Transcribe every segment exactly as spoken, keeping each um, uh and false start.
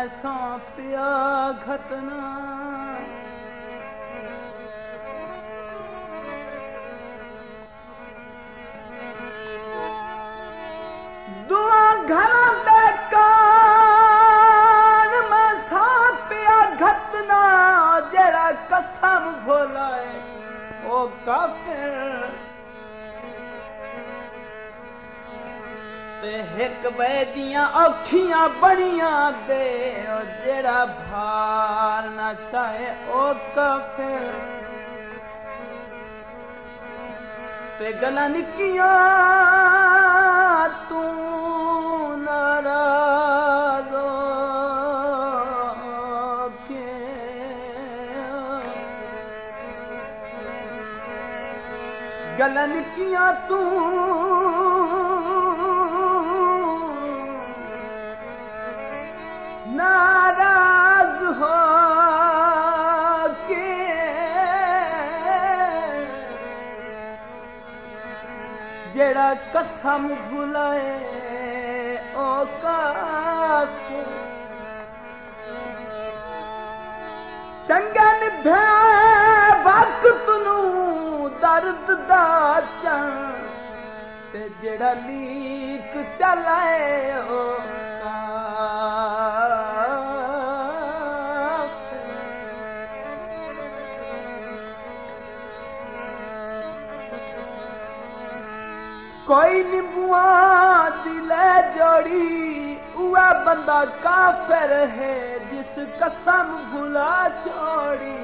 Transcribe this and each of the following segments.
मैं सौंपिया घटना दुआ घर बेकार मैं सौंपिया घटना जरा कसम भुलाए ओ काफिर ते हिक वे दियां औखियां बड़ियां दे ओ जेड़ा भार ना चाहे ओ काफिर ते गल्लां निक्कियां तू नाराज़ के गल्लां निक्कियां तू नाराज हो के जेड़ा कसम भुलाए ओ काफिर चंगा निभे वक्त नू दर्द दा चन ते जेड़ा लीक चलाए ओ कोई निबुआ दिले जोड़ी उआ बंदा काफिर है जिस कसम भुला छोड़ी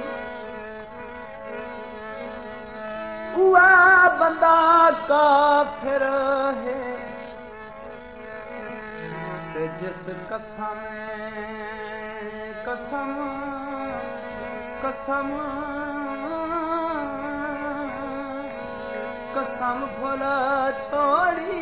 उआ बंदा काफिर है जिस कसम कसम कसम कसम भुला छोड़ी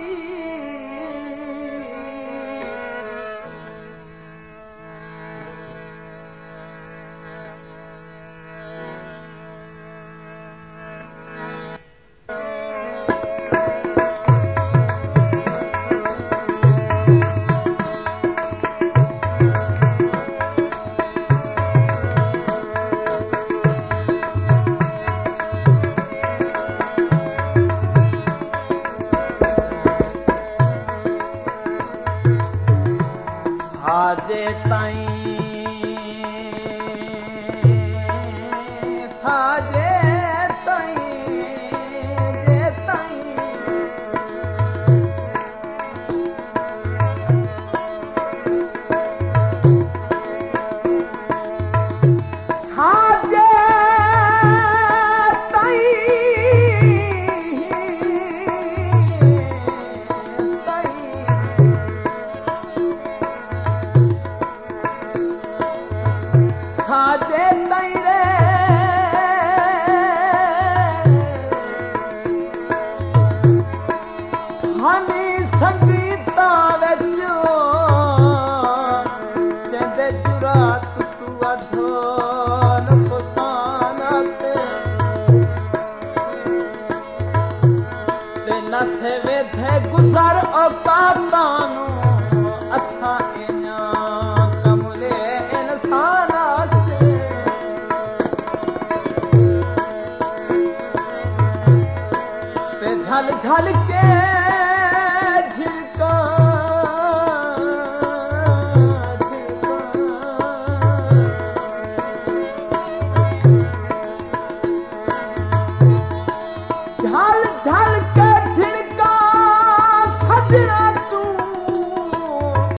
आजे ताईं